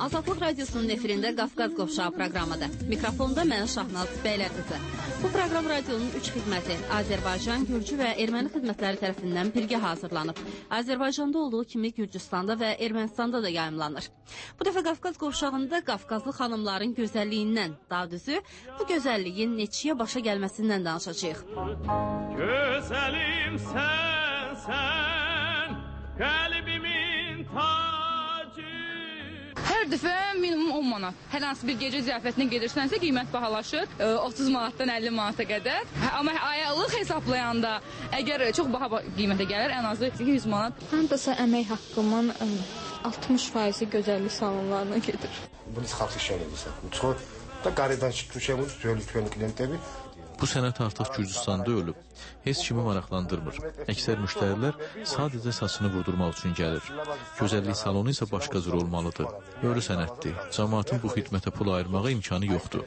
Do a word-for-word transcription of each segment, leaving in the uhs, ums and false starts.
Azadlıq Radiosunun efirində Qafqaz Qovşağı proqramıdır. Mikrofonda mən Şahnaz Bəylərqızı. Bu proqram radionun üç xidməti Azərbaycan, Gürcü və Erməni xidmətləri tərəfindən birgə hazırlanıb. Azərbaycanda olduğu kimi Gürcüstanda və Ermənistanda da yayımlanır. Bu dəfə Qafqaz Qovşağında Qafqazlı xanımların gözəlliyindən, daha düzü, bu gözəlliyin neçəyə başa gəlməsindən danışacağıq. Gözəlim sən, sən, qəlbimin tacı. Hər dəfə minimum on manat. Hər hansı bir gecə ziyafətinə gedirsənsə qiymət bahalaşır. otuz manatdan əlli manata qədər. Amma ayaqlıq hesablayanda əgər çox baha qiymətə gəlir, ən azı yüz manat. Hansısa əmək haqqımın altmış faizi gözəllik salonlarına gedir. Bunu xalq işləri edirsən. Çox da qaridən çıxmışam, söyləyə klientləri. Bu sənət artıq Gürcüstanda ölüb. Heç kimi maraqlandırmır. Əksər müştərilər sadəcə saçını vurdurmaq üçün gəlir. Gözəllik salonu isə başqa cür olmalıdır. Ölü sənətdir. Cəmaatın bu xidmətə pul ayırmağa imkanı yoxdur.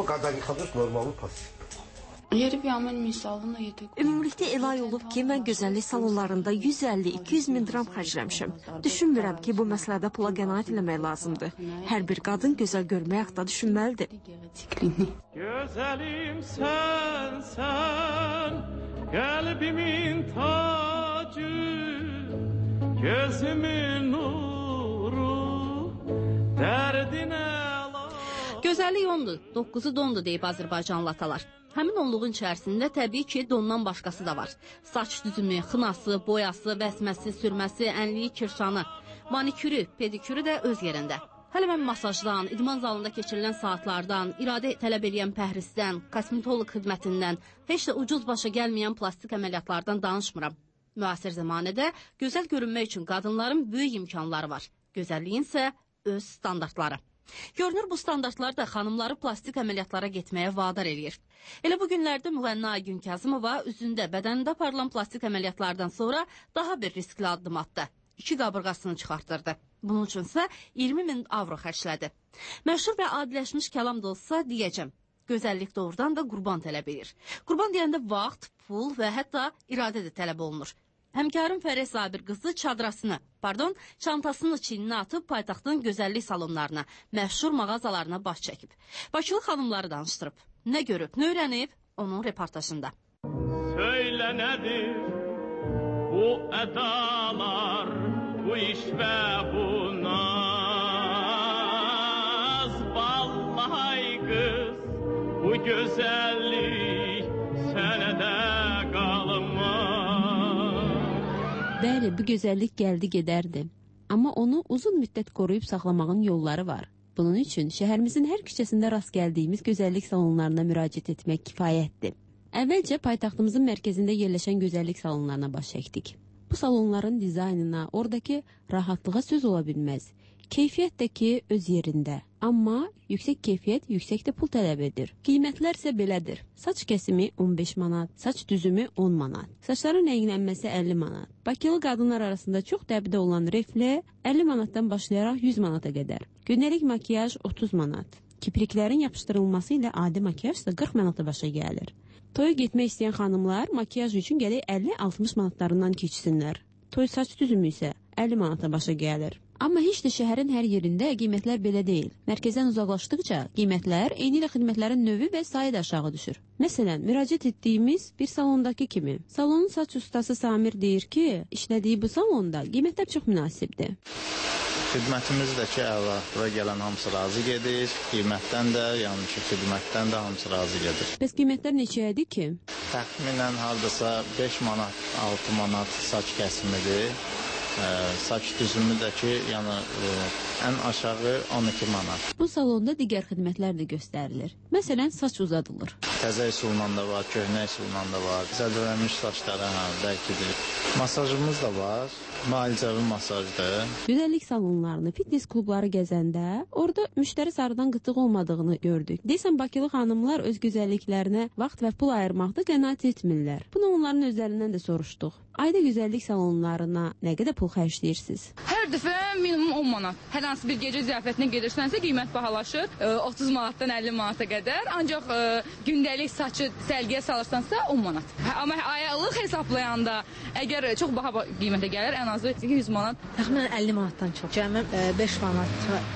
Ümumilikdə elə ay olub ki, mən gözəllik salonlarında yüz əlli iki yüz min dram xərcləmişəm. Düşünmürəm ki, bu məsələdə pula qənaət eləmək lazımdır. Hər bir qadın gözəl görmək haqda düşünməlidir. Gözəlim sən, sən, qəlbimin tacı, gözümün nuru, dərdinə la. Gözəllik ondur, doqquzu dondur deyib Azərbaycanlı atalar. Həmin onluğun içərisində təbii ki, dondan başqası da var. Saç düzümü, xınası, boyası, vəsməsi, sürməsi, ənliyi, kirşanı, manikürü, pedikürü də öz yerində. Hələ mən masajdan, idman zalında keçirilən saatlardan, iradə tələb edən pəhrizdən, kosmetoloq xidmətindən, heç də ucuz başa gəlməyən plastik əməliyyatlardan danışmıram. Müasir zamanədə gözəl görünmək üçün qadınların böyük imkanları var. Gözəlliyin isə öz standartları. Görünür, bu standartlar da xanımları plastik əməliyyatlara getməyə vadar eləyir. Elə bu günlərdə Müğənna Aygün Kazımova üzündə, bədənində aparılan plastik əməliyyatlardan sonra daha bir riskli addım atdı. İki qabırğasını çıxartdırdı. Bunun üçünsə iyirmi min avro xərclədi. Məşhur və adiləşmiş kəlam da olsa deyəcəm. Gözəllik doğrudan da qurban tələb edir. Qurban deyəndə vaxt, pul və hətta iradə də tələb olunur. Həmkarım Fərəh Sabir qızı çadrasını, pardon, çantasını çininə atıb paytaxtın gözəllik salonlarına, məşhur mağazalarına baş çəkib. Bakılı xanımları danışdırıb. Nə görüb, nə öyrənib? Onun reportajında. Söylə nədir bu ədalar, bu iş və bu naz, vallahi qız, bu gözəllik sənə də qalmaz. Bəli, bu gözəllik gəldi gedərdi. Amma onu uzun müddət qoruyub saxlamağın yolları var. Bunun üçün şəhərimizin hər küçəsində rast gəldiyimiz gözəllik salonlarına müraciət etmək kifayətdir. Əvvəlcə paytaxtımızın mərkəzində yerləşən gözəllik salonlarına baş çəkdik. Bu salonların dizaynına, oradakı rahatlığa söz ola bilməz. Keyfiyyət də ki öz yerində. Amma yüksək keyfiyyət yüksək də pul tələb edir. Qiymətlər isə belədir. Saç kəsimi on beş manat, saç düzümü on manat, saçların rənglənməsi əlli manat. Bakılı qadınlar arasında çox dəbdə olan reflə əlli manatdan başlayaraq yüz manata qədər. Gündəlik makiyaj otuz manat. Kipriklərin yapışdırılması ilə adi makiyaj isə qırx manata başa gəlir. Toya getmək istəyən xanımlar makiyaj üçün gələk əlli altmış manatlarından keçsinlər. Toy saç düzümü isə əlli manata başa gəlir. Amma heç də şəhərin hər yerində qiymətlər belə deyil. Mərkəzdən uzaqlaşdıqca qiymətlər eyni ilə xidmətlərin növü və sayı da aşağı düşür. Məsələn, müraciət etdiyimiz bir salondakı kimi. Salonun saç ustası Samir deyir ki, işlədiyi bu salonda qiymətlər çox münasibdir. Xidmətimiz də ki, əla. Bura gələn hamısı razı gedir. Qiymətdən də, yəni ki, xidmətdən də hamısı razı gedir. Bəs qiymətlər neçəyədir ki? Təxminən hardasa beş manat, altı manat saç kəsimidir. Ə, saç düzümü də ki, yəni ə, ən aşağı on iki manat. Bu salonda digər xidmətlər də göstərilir. Məsələn, saç uzadılır. Təzə üsulla da var, köhnə üsulla da var. Zədələnmiş saçlara hə, bəlkidir. Masajımız da var. Müalicəvi masajdır. Gözəllik salonlarını, fitness klubları gəzəndə orada müştəri sarıdan qıtlıq olmadığını gördük. Deyəsən, Bakılı xanımlar öz gözəlliklərinə vaxt və pul ayırmaqda qənaət etmirlər. Bunu onların özlərindən də soruşduq. Ayda gözəllik salonlarına nə qədər pul xərcləyirsiniz? Hər dəfə minimum on manat. Hər hansı bir gecə ziyafətinə gedirsənsə qiymət bahalaşır. otuz manatdan əlli manata qədər. Ancaq ə, gündəlik saçı sərgiyə salırsansa on manat. Amma ayaqlıq hesablayanda əgər çox baha qiymətə gəlir, ən azı yüz manat. Təxminən əlli manatdan çox. Cəmi beş manat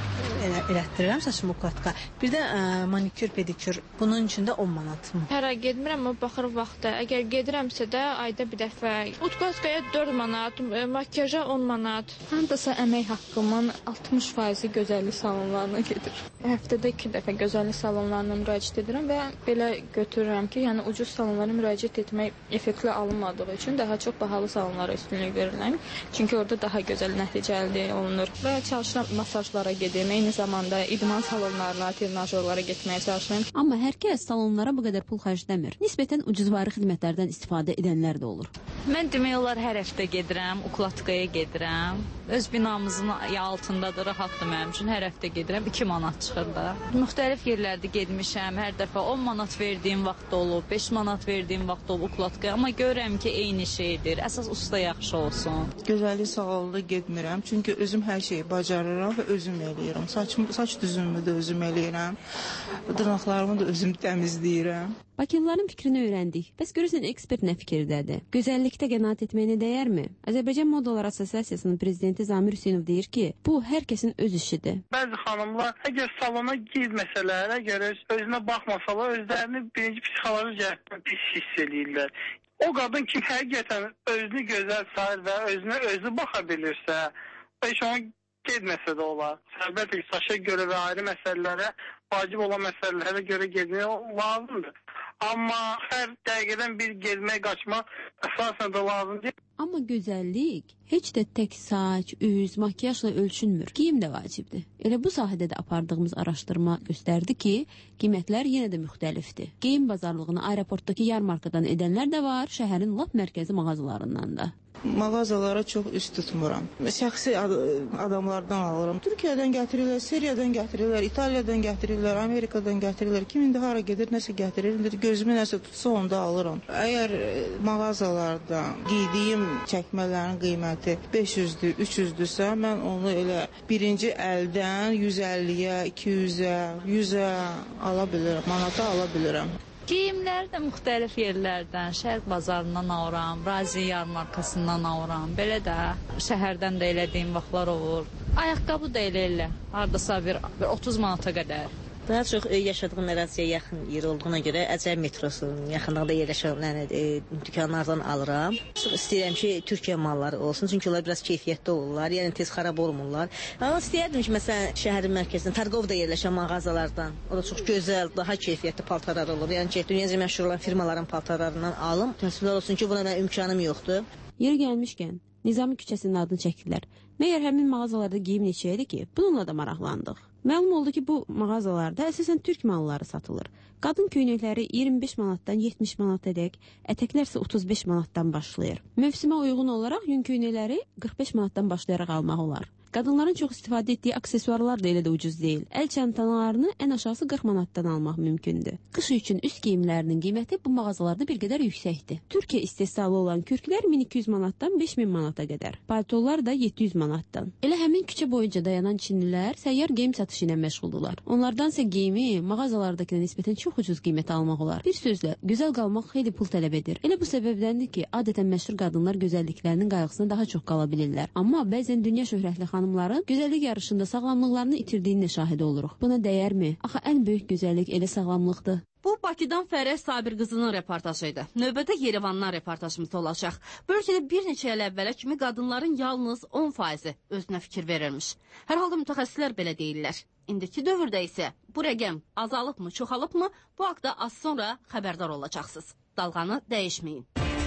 elə, elətdirirəm saçımı ukladka. Bir də ə, manikür, pedikür. Bunun üçün də on manat. Hər ay getmirəm, amma baxır vaxta. Əgər gedirəmsə də ayda bir dəfə. Ukladkaya dörd manat, makyaja on manat. Hardasa əmək haqqımın altmış faizi gözəllik salonlarına gedir. Həftədə iki dəfə gözəllik salonlarına müraciət edirəm və belə götürürəm ki, yəni ucuz salonlara müraciət etmək effektli alınmadığı üçün daha çox bahalı salonlara üstünlük verirəm. Çünki orada daha gözəl nəticə əldə olunur. Və çalışıram masajlara gedim, eyni zamanda idman salonlarına, trenajörlara getməyə çalışıram. Amma hər kəs salonlara bu qədər pul xərcləmir. Nisbətən ucuzvari xidmətlərdən istifadə edənlər də olur. Mən demək olar hər həftə gedirəm, ukladkaya gedirəm. Öz binamızın altındadır, rahatdır mənim üçün. Hər həftə gedirəm, iki manat çıxır da. Müxtəlif yerlərdə getmişəm, hər dəfə on manat verdiyim vaxt olub, beş manat verdiyim vaxt olub ukladkaya. Amma görürəm ki, eyni şeydir. Əsas usta yaxşı olsun. Gözəllik salonuna getmirəm, çünki özüm hər şeyi bacarıram və özüm eləyirəm. Saçım, saç düzümümü də özüm eləyirəm. Dırnaqlarımı da özüm təmizləyirəm. Bakılıların fikrini öyrəndik. Bəs görürsən ekspert nə fikirdədir? Gözəllikdə qənaət etməyinə dəyərmi? Azərbaycan Modalar Assosiasiyasının prezidenti Zamir Hüseynov deyir ki, bu hər kəsin öz işidir. Bəzi xanımlar əgər salona girməsələr, əgər öz, özünə baxmasalar, özlərini birinci psixoloji cəhətdən pis hiss eləyirlər. O qadın ki, həqiqətən özünü gözəl sayır və özünə özü baxa bilirsə, heç ona getməsə də olar. Əlbəttə ki, saça görə və ayrı məsələlərə, vacib olan məsələlərə görə getmək lazımdır. Amma hər dəqiqədən bir gezmək, qaçmaq əsasən də lazım deyil. Amma gözəllik heç də tək saç, üz, makyajla ölçünmür. Geyim də vacibdir. Elə bu sahədə də apardığımız araşdırma göstərdi ki, qiymətlər yenə də müxtəlifdir. Geyim bazarlığını aeroportdakı yarmarkadan edənlər də var, şəhərin lap mərkəzi mağazalarından da. Mağazalara çox üst tutmuram. Şəxsi ad adamlardan alıram. Türkiyədən gətirirlər, Siriyadan gətirirlər, İtaliyadan gətirirlər, Amerikadan gətirirlər. Kim indi hara gedir, nəsə gətirir, indi gözümü nəsə tutsa onda alıram. Əgər mağazalarda giydiyim çəkmələrin qiyməti beş yüzdür, üç yüzdürsə, mən onu elə birinci əldən yüz əlliyə, iki yüzə, yüzə ala bilirəm, manata ala bilirəm. Geyimləri də müxtəlif yerlərdən, Şərq bazarından alıram, Razi yarmarkasından alıram. Belə də şəhərdən də elədiyim vaxtlar olur. Ayaqqabı da elə elə, hardasa bir, bir otuz manata qədər. Daha çox yaşadığım əraziyə yaxın yer olduğuna görə Əcəb metrosunun yaxınlığında yerləşən e, dükanlardan alıram. Çox istəyirəm ki, Türkiyə malları olsun, çünki onlar biraz keyfiyyətli olurlar, yəni tez xarab olmurlar. Amma istəyərdim ki, məsələn, şəhərin mərkəzində, Targovda yerləşən mağazalardan, o da çox gözəl, daha keyfiyyətli paltarlar olur. Yəni ki, dünyaca məşhur olan firmaların paltarlarından alım. Təəssüflər olsun ki, buna mənim imkanım yoxdur. Yeri gəlmişkən, Nizami küçəsinin adını çəkdilər. Məyər həmin mağazalarda geyim neçəyədir ki, bununla da maraqlandıq. Məlum oldu ki, bu mağazalarda əsasən türk malları satılır. Qadın köynəkləri iyirmi beş manatdan yetmiş manatadək, ətəklər isə otuz beş manatdan başlayır. Mövsümə uyğun olaraq yun köynəkləri qırx beş manatdan başlayaraq almaq olar. Qadınların çox istifadə etdiyi aksesuarlar da elə də ucuz deyil. Əl çantalarını ən aşağısı qırx manatdan almaq mümkündür. Qış üçün üst geyimlərinin qiyməti bu mağazalarda bir qədər yüksəkdir. Türkiyə istehsalı olan kürklər min iki yüz manatdan beş min manata qədər. Paltolar da yeddi yüz manatdan. Elə həmin küçə boyunca dayanan çinlilər səyyar geyim satışı ilə məşğuldurlar. Onlardan isə geyimi mağazalardakına nisbətən çox ucuz qiymətə almaq olar. Bir sözlə, gözəl qalmaq xeyli pul tələb edir. Elə bu səbəbdəndir ki, adətən məşhur qadınlar gözəlliklərinin qayğısına daha çox qala bilirlər. Amma bəzən dünya şöhrətli xanımların gözəllik yarışında sağlamlıqlarını itirdiyini də şahidi oluruq. Buna dəyərmi? Axı ən böyük gözəllik elə sağlamlıqdır. Bu Bakıdan Fərəh Sabir qızının reportajı idi. Növbədə Yerevandan reportajımız olacaq. Bu ölkədə bir neçə il əvvələ kimi qadınların yalnız on faizi özünə fikir verirmiş. Hər halda mütəxəssislər belə deyirlər. İndiki dövrdə isə bu rəqəm azalıbmı, çoxalıbmı, bu haqda az sonra xəbərdar olacaqsınız. Dalğanı dəyişməyin.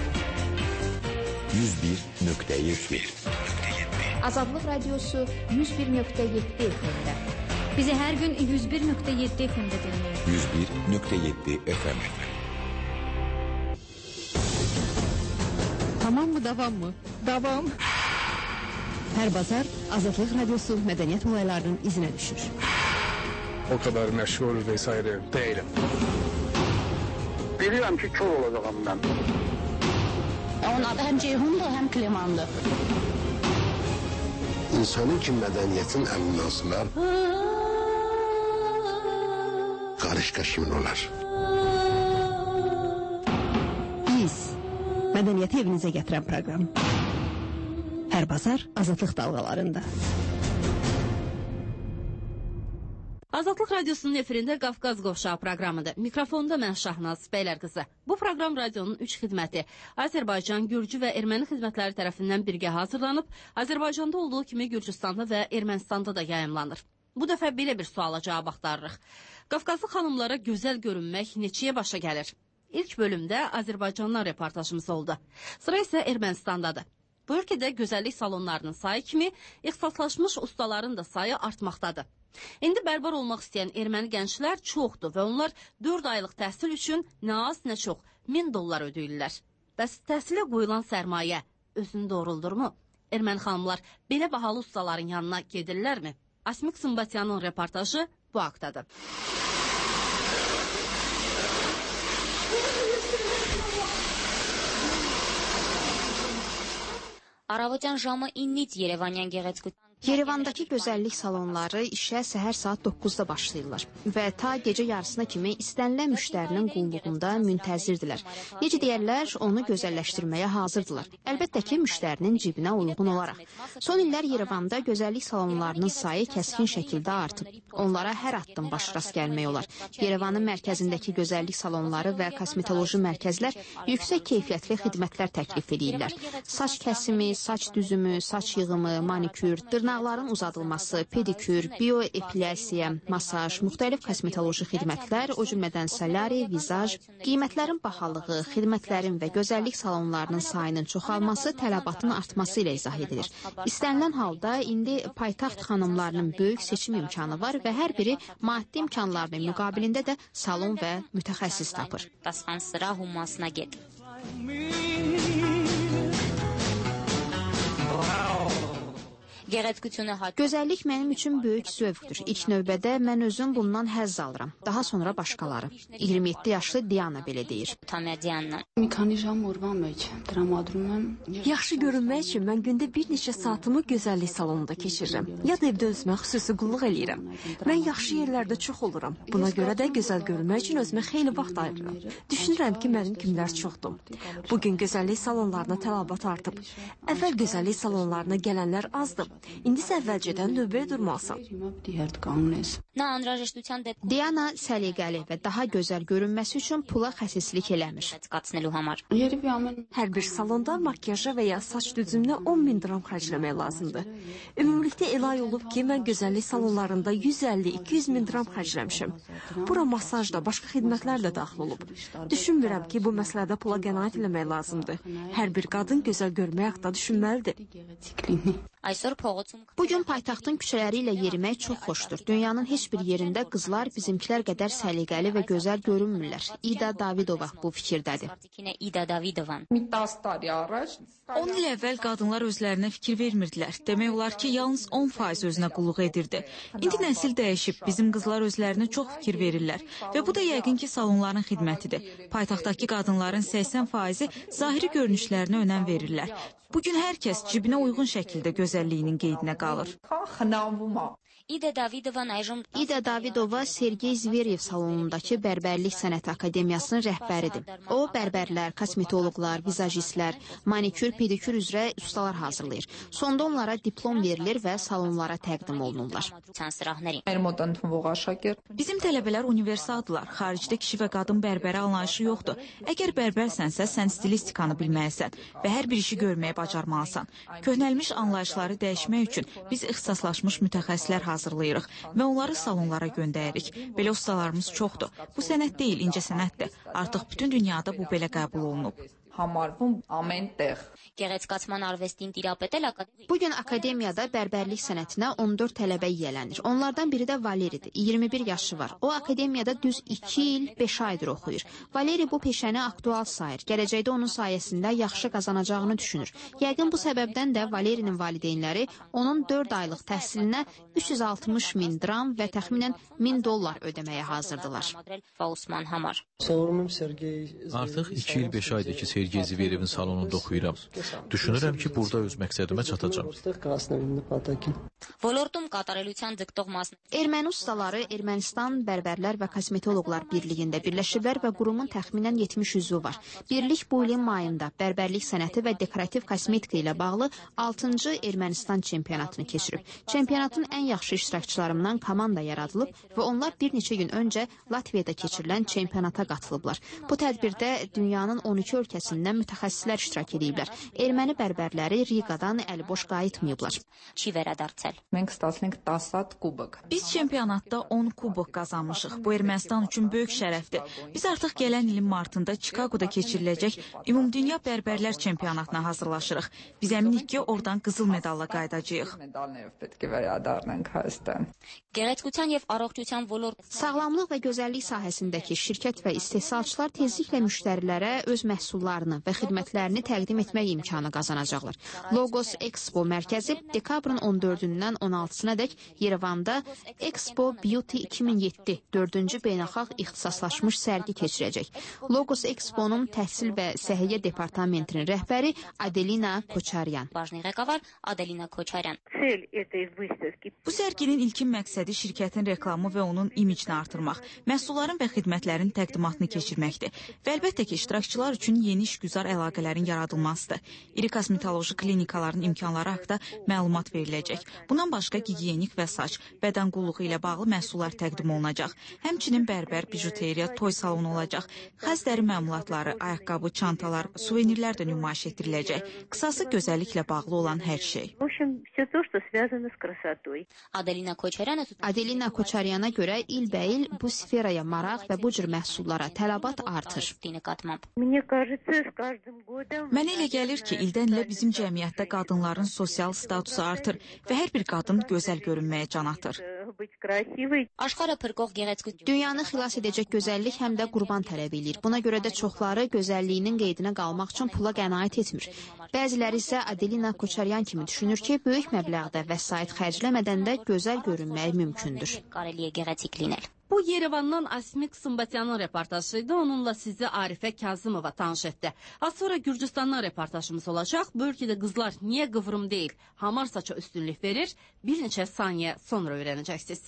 yüz bir nöqtə bir Azadlıq Radiosu yüz bir nöqtə yeddi F M-də. Bizi hər gün yüz bir nöqtə yeddi F M-də dinləyin. yüz bir nöqtə yeddi F M. Tamam mı, davam mı? Davam. Hər bazar Azadlıq Radiosu mədəniyyət olaylarının izinə düşür. O kadar məşğul vesaire değilim. Bilirəm ki, kör olacağım mən. Onun adı həm Ceyhundur, həm Klimandır. İnsanın ki, mədəniyyətin əminasılar qarışqaşımın olar. Biz, mədəniyyəti evinizə gətirən proqram. Hər bazar Azadlıq dalğalarında. Azadlıq Radiosunun efirində Qafqaz Qovşağı proqramıdır. Mikrofonda mən Şahnaz Bəylər qızı. Bu proqram radionun üç xidməti Azərbaycan, Gürcü və Erməni xidmətləri tərəfindən birgə hazırlanıb, Azərbaycanda olduğu kimi Gürcüstanda və Ermənistanda da yayımlanır. Bu dəfə belə bir suala cavab axtarırıq. Qafqazlı xanımlara gözəl görünmək neçəyə başa gəlir? İlk bölümdə Azərbaycandan reportajımız oldu. Sıra isə Ermənistandadır. Bu ölkədə gözəllik salonlarının sayı kimi ixtisaslaşmış ustaların da sayı artmaqdadır. İndi bərbar olmaq istəyən erməni gənclər çoxdur və onlar dörd aylıq təhsil üçün nə az, nə çox min dollar ödəyirlər. Bəs təhsilə qoyulan sərmayə özünü doğruldurmu? Erməni xanımlar belə bahalı ustaların yanına gedirlərmi? Asmik Sımbatyanın reportajı bu haqdadır. Առավոտյան ժամը իննից Երևանյան գեղեցկության Yerevandakı gözəllik salonları işə səhər saat doqquzda başlayırlar və ta gecə yarısına kimi istənilən müştərinin qulluğunda müntəzirdirlər. Necə deyərlər, onu gözəlləşdirməyə hazırdılar. Əlbəttə ki, müştərinin cibinə uyğun olaraq. Son illər Yerevanda gözəllik salonlarının sayı kəskin şəkildə artıb. Onlara hər addım baş rast gəlmək olar. Yerevanın mərkəzindəki gözəllik salonları və kosmetoloji mərkəzlər yüksək keyfiyyətli xidmətlər təklif edirlər. Saç kəsimi, saç düzümü, saç yığımı, manikür, dırnaqların uzadılması, pedikür, bioepilyasiya, masaj, müxtəlif kosmetoloji xidmətlər, o cümlədən salari, vizaj, qiymətlərin bahalığı, xidmətlərin və gözəllik salonlarının sayının çoxalması tələbatın artması ilə izah edilir. İstənilən halda indi paytaxt xanımlarının böyük seçim imkanı var və hər biri maddi imkanlarının müqabilində də salon və mütəxəssis tapır. Gözəllik mənim üçün böyük zövqdür. İlk növbədə mən özüm bundan həzz alıram. Daha sonra başqaları. iyirmi yeddi yaşlı Diana belə deyir. Yaxşı görünmək üçün mən gündə bir neçə saatımı gözəllik salonunda keçirirəm. Ya da evdə özümə xüsusi qulluq eləyirəm. Mən yaxşı yerlərdə çox oluram. Buna görə də gözəl görünmək üçün özümə xeyli vaxt ayırıram. Düşünürəm ki, mənim kimlər çoxdur. Bugün gözəllik salonlarına tələbat artıb. Əvvəl gözəllik salonlarına gələnlər azdır. İndi isə əvvəlcədən növbəyə durmalısın. Diana səliqəli və daha gözəl görünməsi üçün pula xəsislik eləmir. Hər bir salonda makyaja və ya saç düzümünə on min dram xərcləmək lazımdır. Ümumilikdə elə ay olub ki, mən gözəllik salonlarında yüz əlli iki yüz min dram xərcləmişim. Bura masaj da, başqa xidmətlər də daxil olub. Düşünmürəm ki, bu məsələdə pula qənaət eləmək lazımdır. Hər bir qadın gözəl görmək haqda düşünməlidir. Bugün paytaxtın küçələri ilə yerimək çox xoşdur. Dünyanın heç bir yerində qızlar bizimkilər qədər səliqəli və gözəl görünmürlər. İda Davidova bu fikirdədir. on il əvvəl qadınlar özlərinə fikir vermirdilər. Demək olar ki, yalnız on faiz özünə qulluq edirdi. İndi nəsil dəyişib, bizim qızlar özlərinə çox fikir verirlər. Və bu da yəqin ki, salonların xidmətidir. Paytaxtdakı qadınların səksən faizi zahiri görünüşlərinə önəm verirlər. Bugün hər kəs cibinə uyğun şəkildə gözəlliyinin qeydinə qalır. İda Davidova Sergey Zveryev salonundakı Bərbərlik Sənəti Akademiyasının rəhbəridir. O, bərbərlər, kosmetoloqlar, vizajistlər, manikür, pedikür üzrə ustalar hazırlayır. Sonda onlara diplom verilir və salonlara təqdim olunurlar. Bizim tələbələr universaldılar. Xaricdə kişi və qadın bərbəri anlayışı yoxdur. Əgər bərbərsənsə, sən stilistikanı bilməlisən və hər bir işi görməyə bacarmalısan. Köhnəlmiş anlayışları dəyişmək üçün biz ixtisaslaşmış mütəxəssislər hazırlayırıq və onları salonlara göndəririk. Belə ustalarımız çoxdur. Bu sənət deyil, incə sənətdir. Artıq bütün dünyada bu belə qəbul olunub. Bugün akademiyada bərbərlik sənətinə on dörd tələbə yiyələnir. Onlardan biri də Valeridir. iyirmi bir yaşı var. O akademiyada düz iki il beş aydır oxuyur. Valeri bu peşəni aktual sayır. Gələcəkdə onun sayəsində yaxşı qazanacağını düşünür. Yəqin bu səbəbdən də Valerinin valideynləri onun dörd aylıq təhsilinə üç yüz altmış min dram və təxminən min dollar ödəməyə hazırdılar. Artıq iki il beş aydır ki, Sergey Zverevin salonunda oxuyuram. Düşünürəm ki, burada öz məqsədimə çatacam. Ոլորտում կատարելության ձգտող մասն Erməni ustaları Ermənistan Bərbərlər və Kosmetoloqlar Birliyində birləşiblər və qurumun təxminən yetmiş üzvü var. Birlik bu ilin mayında bərbərlik sənəti və dekorativ kosmetika ilə bağlı altıncı Ermənistan çempionatını keçirib. Çempionatın ən yaxşı iştirakçılarından komanda yaradılıb və onlar bir neçə gün öncə Latviyada keçirilən çempionata qatılıblar. Bu tədbirdə dünyanın on iki ölkəsindən mütəxəssislər iştirak ediblər. Erməni bərbərləri Riqadan əliboş qayıtmayıblar. Չի վերադարձել։ Մենք ստացնենք տասը կուբոկ։ Biz çempionatda on kubok qazanmışıq. Bu Ermənistan üçün böyük şərəfdir. Biz artıq gələn ilin martında Çikaqoda keçiriləcək Ümumdünya Bərbərlər çempionatına hazırlaşırıq. Biz əminik ki, oradan qızıl medalla qayıdacağıq. Գեղեցկության եւ առողջության ոլորտ Sağlamlıq və gözəllik sahəsindəki şirkət və istehsalçılar tezliklə müştərilərə öz məhsullarını və xidmətlərini təqdim etmək imkanı qazanacaqlar. Logos Expo mərkəzi dekabrın on dördündən on altısına dək Yerevanda Expo Beauty iki min yeddi dördüncü beynəlxalq ixtisaslaşmış sərgi keçirəcək. Logos Expo'nun təhsil və səhiyyə departamentinin rəhbəri Adelina Koçaryan. Բաժնի ղեկավար Adelina Koçaryan. Bu sərginin ilkin məqsədi şirkətin reklamı və onun imicini artırmaq, məhsulların və xidmətlərin təqdimatını keçirməkdir. Və əlbəttə ki, iştirakçılar üçün yeni işgüzar əlaqələrin yaradılmasıdır. İri kosmetoloji klinikaların imkanları haqqında məlumat veriləcək. Bundan başqa gigiyenik və saç, bədən qulluğu ilə bağlı məhsullar təqdim olunacaq. Həmçinin bərbər, bijuteriya, toy salonu olacaq. Xəz dəri məmulatları, ayaqqabı, çantalar, suvenirlər də nümayiş etdiriləcək. Qısası gözəlliklə bağlı olan hər şey. Adelina Koçaryana Adelina Koçaryana görə ilbəil bu sferaya maraq və bu cür məhsullara tələbat artır. Mənə elə gəlir ki, ildən ilə bizim cəmiyyətdə qadınların sosial statusu artır və hər bir qadın gözəl görünməyə can atır. Աշխարհը փրկող գեղեցկություն Dünyanı xilas edəcək gözəllik həm də qurban tələb edir. Buna görə də çoxları gözəlliyinin qeydinə qalmaq üçün pula qənaət etmir. Bəziləri isə Adelina Koçaryan kimi düşünür ki, böyük məbləğdə vəsait xərcləmədən də gözəl görünmək mümkündür. կարելի է գեղեցիկ լինել։ Bu Yerevandan Asmik Sımbatyanın reportajıydı. Onunla sizi Arifə Kazımova tanış etdi. Az sonra Gürcüstandan reportajımız olacaq. Bu ölkədə qızlar niyə qıvrım deyil, hamar saça üstünlük verir? Bir neçə saniyə sonra öyrənəcəksiniz.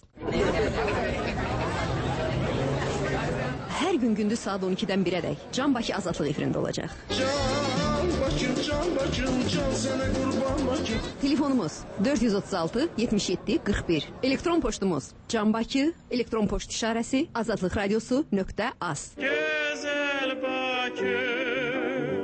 Hər gün gündüz saat on ikidən birədək Can Bakı Azadlıq efirində olacaq. Can Bakım, Can Bakım, can sənə qurban Bakım. Telefonumuz dörd yüz otuz altı yetmiş yeddi qırx bir. Elektron poçtumuz Can Bakı, elektron poçt işarəsi azadlıq radiosu nöqtə az. Gözəl Bakım.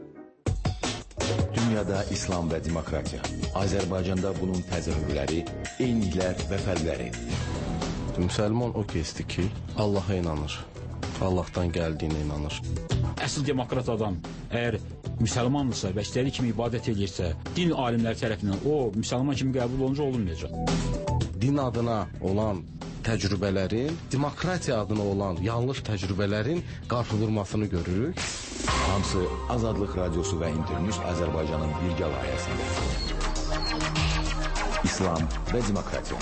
Dünyada İslam və demokratiya. Azərbaycanda bunun təzahürləri, eyniliklər və fərqləri. Müsəlman o kəsdir ki, Allaha inanır. Allahdan gəldiyinə inanır. Əsl demokrat adam əgər müsəlmandırsa və istədiyi kimi ibadət edirsə, din alimləri tərəfindən o müsəlman kimi qəbul olunca olunmayacaq. Din adına olan təcrübələrin, demokratiya adına olan yanlış təcrübələrin qarşıdurmasını görürük. Hamısı Azadlıq Radiosu və İnternews Azərbaycanın birgə layihəsində. İslam və demokratiya.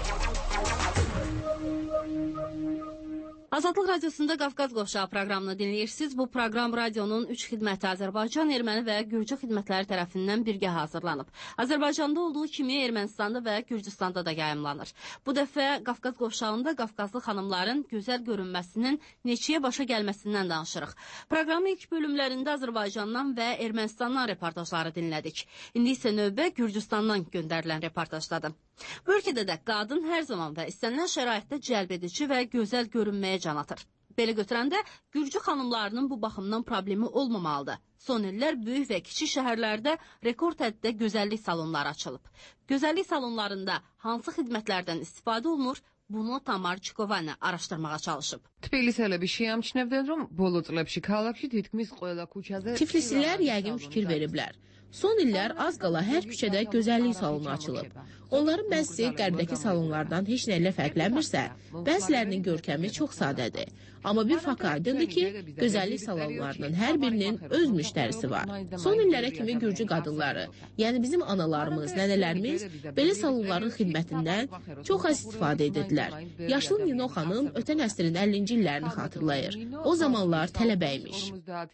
Azadlıq Radiosunda Qafqaz Qovşağı proqramını dinləyirsiniz. Bu proqram radionun üç xidməti Azərbaycan, Erməni və Gürcü xidmətləri tərəfindən birgə hazırlanıb. Azərbaycanda olduğu kimi Ermənistanda və Gürcüstanda da yayımlanır. Bu dəfə Qafqaz Qovşağında Qafqazlı xanımların gözəl görünməsinin neçəyə başa gəlməsindən danışırıq. Proqramın ilk bölümlərində Azərbaycandan və Ermənistandan reportajları dinlədik. İndi isə növbə Gürcüstandan göndərilən reportajdadır. Bu ölkədə də qadın hər zaman və istənilən şəraitdə cəlbedici və gözəl görünməyə can atır. Belə götürəndə Gürcü xanımlarının bu baxımdan problemi olmamalıdır. Son illər böyük və kiçik şəhərlərdə rekord həddə gözəllik salonları açılıb. Gözəllik salonlarında hansı xidmətlərdən istifadə olunur? Bunu Tamar Çikovani araşdırmağa çalışıb. Tbilisəlები şiamçınevdən, რომ ბოლო წლებში ქალაქში თითქმის ყველა ქუჩაზე Tiflislər yəqin fikir veriblər. Son illər az qala hər küçədə gözəllik salonu açılıb. Onların bəzisi qərbdəki salonlardan heç nə ilə fərqlənmirsə, bəzilərinin görkəmi çox sadədir. Amma bir fakt aydındır ki, gözəllik salonlarının hər birinin öz müştərisi var. Son illərə kimi Gürcü qadınları, yəni bizim analarımız, nənələrimiz belə salonların xidmətindən çox az istifadə edirdilər. Yaşlı Nino xanım ötən əsrin əllinci illərini xatırlayır. O zamanlar tələbə imiş.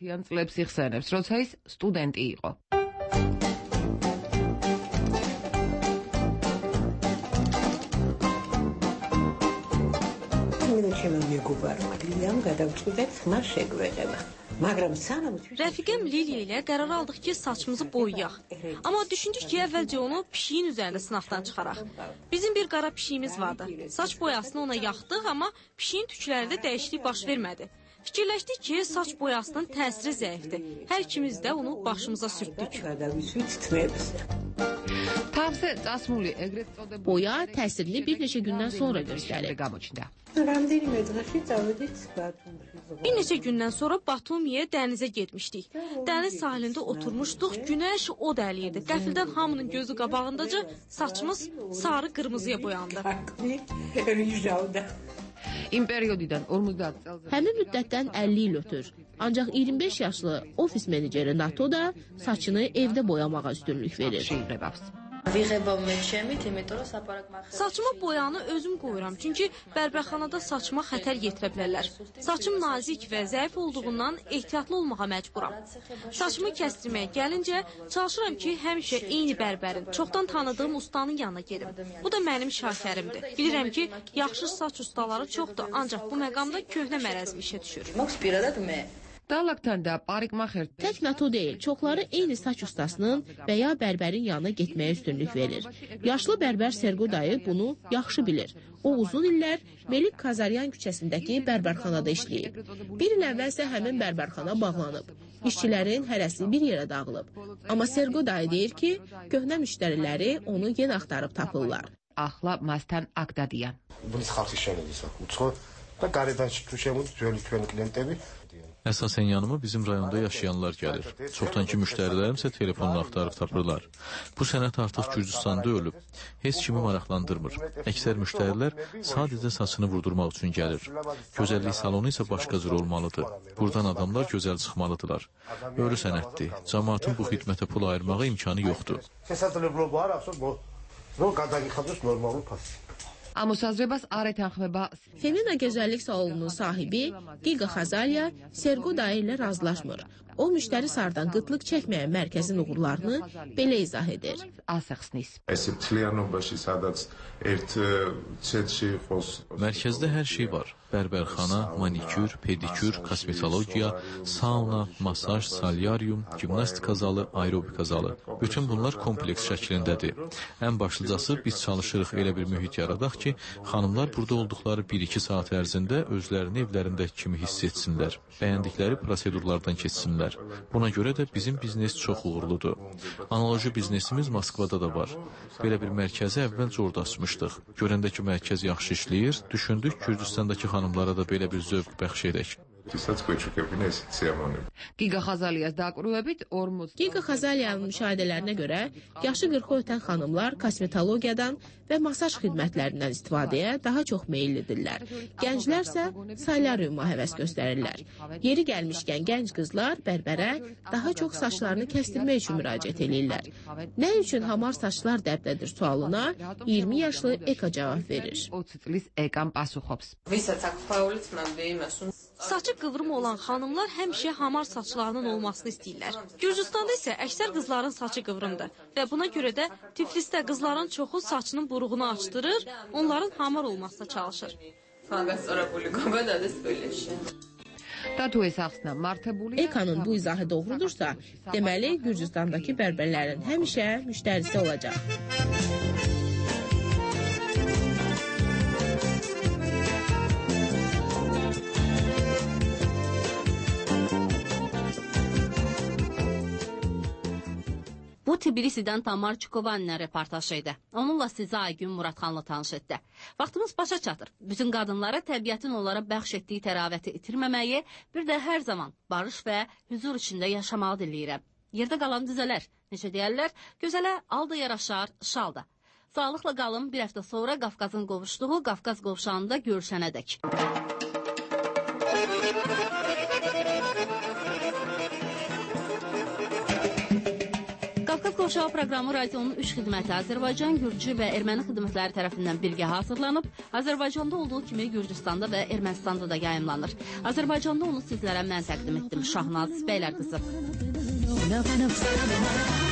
Rəfiqəm Liliya ilə qərar aldıq ki, saçımızı boyayaq. Amma düşündük ki, əvvəlcə onu pişiyin üzərində sınaqdan çıxaraq. Bizim bir qara pişiyimiz vardı. Saç boyasını ona yaxdıq, amma pişiyin tüklərində dəyişiklik baş vermədi. Fikirləşdik ki, saç boyasının təsiri zəifdir. Hər ikimiz də onu başımıza sürtdük. Boya təsirini bir neçə gündən sonra göstərir. Bir neçə gündən sonra Batumiyə dənizə getmişdik. Dəniz sahilində oturmuşduq, günəş od əliyirdi. Qəfildən hamının gözü qabağındaca saçımız sarı-qırmızıya boyandı. Həmin müddətdən əlli il ötür. Ancaq iyirmi beş yaşlı ofis meneceri NATO da saçını evdə boyamağa üstünlük verir. Saçıma boyanı özüm qoyuram, çünki bərbərxanada saçıma xətər yetirə bilərlər. Saçım nazik və zəif olduğundan ehtiyatlı olmağa məcburam. Saçımı kəsdirməyə gəlincə, çalışıram ki, həmişə eyni bərbərin, çoxdan tanıdığım ustanın yanına gedim. Bu da mənim şakərimdir. Bilirəm ki, yaxşı saç ustaları çoxdur, ancaq bu məqamda köhnə mərəzim işə düşür. Tək NATO deyil, çoxları eyni saç ustasının və ya bərbərin yanına getməyə üstünlük verir. Yaşlı bərbər Sergo dayı bunu yaxşı bilir. O uzun illər Melik Kazaryan küçəsindəki bərbərxanada işləyib. Bir il əvvəlsə həmin bərbərxana bağlanıb. İşçilərin hərəsi bir yerə dağılıb. Amma Sergo dayı deyir ki, köhnə müştəriləri onu yenə axtarıb tapırlar. Əsasən yanıma bizim rayonda yaşayanlar gəlir. Çoxdankı müştərilərim isə telefonla axtarıb tapırlar. Bu sənət artıq Gürcüstanda ölüb. Heç kimi maraqlandırmır. Əksər müştərilər sadəcə saçını vurdurmaq üçün gəlir. Gözəllik salonu isə başqa cür olmalıdır. Buradan adamlar gözəl çıxmalıdırlar. Ölü sənətdir. Cəmaatın bu xidmətə pul ayırmağa imkanı yoxdur. Femina gözəllik salonunun sahibi Giga Xazalya Sergo dayı ilə razılaşmır. O, müştəri sardan qıtlıq çəkməyən mərkəzin uğurlarını belə izah edir. Mərkəzdə hər şey var. Bərbərxana, manikür, pedikür, kosmetologiya, sauna, masaj, salyaryum, gimnastika zalı, aerobika zalı. Bütün bunlar kompleks şəklindədir. Ən başlıcası biz çalışırıq elə bir mühit yaradaq ki, xanımlar burada olduqları bir iki saat ərzində özlərini evlərindəki kimi hiss etsinlər, bəyəndikləri prosedurlardan keçsinlər. Buna görə də bizim biznes çox uğurludur. Analoji biznesimiz Moskvada da var. Belə bir mərkəzi əvvəlcə orada açmışdıq. Görəndə ki, mərkəz yaxşı işləyir, düşündük Gürcüstandakı xanımlara da belə bir zövq bəxş edək. Giga Xazalyanın müşahidələrinə görə yaşı qırxı ötən xanımlar kosmetologiyadan və masaj xidmətlərindən istifadəyə daha çox meyillidirlər. Gənclərsə salyaryuma həvəs göstərirlər. Yeri gəlmişkən gənc qızlar bərbərə daha çox saçlarını kəstirmək üçün müraciət edirlər. Nə üçün hamar saçlar dəbdədir sualına iyirmi yaşlı Eka cavab verir. Saçı qıvrım olan xanımlar həmişə hamar saçlarının olmasını istəyirlər. Gürcüstanda isə əksər qızların saçı qıvrımdır və buna görə də Tiflisdə qızların çoxu saçının buruğunu açdırır, onların hamar olmasına çalışır. Ekanın bu izahı doğrudursa, deməli Gürcüstandakı bərbərlərin həmişə müştərisi olacaq. Bu Tbilisidən Tamar Çukovanın reportajı idi. Onunla sizə Aygün Muradxanlı tanış etdi. Vaxtımız başa çatır. Bütün qadınlara təbiətin onlara bəxş etdiyi təravəti itirməməyi, bir də hər zaman barış və huzur içində yaşamağı diləyirəm. Yerdə qalan düzələr. Necə deyərlər, gözələ al da yaraşar, şal da. Sağlıqla qalın, bir həftə sonra Qafqazın qovuşduğu Qafqaz qovşağında görüşənədək. Qafqaz Qovşağı proqramı radionun üç xidməti Azərbaycan, Gürcü və Erməni xidmətləri tərəfindən birgə hazırlanıb, Azərbaycanda olduğu kimi Gürcüstanda və Ermənistanda da yayımlanır. Azərbaycanda onu sizlərə mən təqdim etdim. Şahnaz Bəylər qızı.